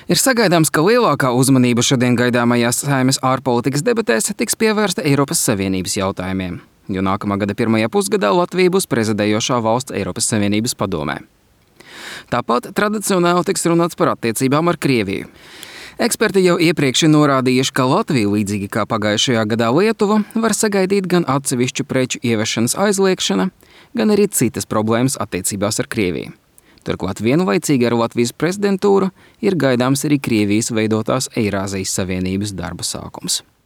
Ir sagaidāms, ka lielākā uzmanība šodien gaidāmajās Saeimas ārpolitikas debatēs tiks pievērsta Eiropas Savienības jautājumiem, jo nākamā gada pirmajā pusgadā Latvija būs prezidējošā valsts Eiropas Savienības padomē. Tāpat tradicionāli tiks runāts par attiecībām ar Krieviju. Eksperti jau iepriekš ir norādījuši, ka Latvija, līdzīgi kā pagājušajā gadā Lietuva, var sagaidīt gan atsevišķu preču ievešanas aizliekšana, gan arī citas problēmas attiecībās ar Krieviju. Turklāt vienlaicīgi ar Latvijas prezidentūru ir gaidāms arī Krievijas veidotās Eirāzijas Savienības darba sākums.